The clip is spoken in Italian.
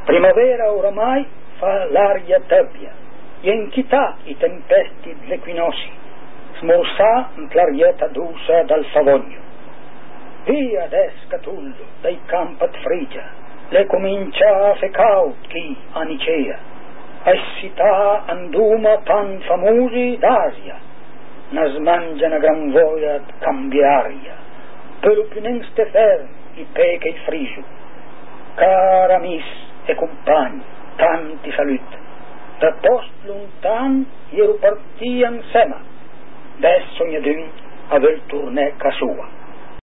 Primavera oramai fa l'aria tebbia, e in chità i tempesti l'equinosi, smorsà l'arieta d'usa dal Savogno. Via des Catullo, dai campat frigia, le comincia a fecaut chi a Nicea, a città anduma tan famosi d'Asia, nas mangiano gran voglia cambiaria, pelopinenste ferm i peche il frigiu. Cara amis e compagni, tanti salut, da post lontan ero partì insema, des ognadun avel tourné ca sua.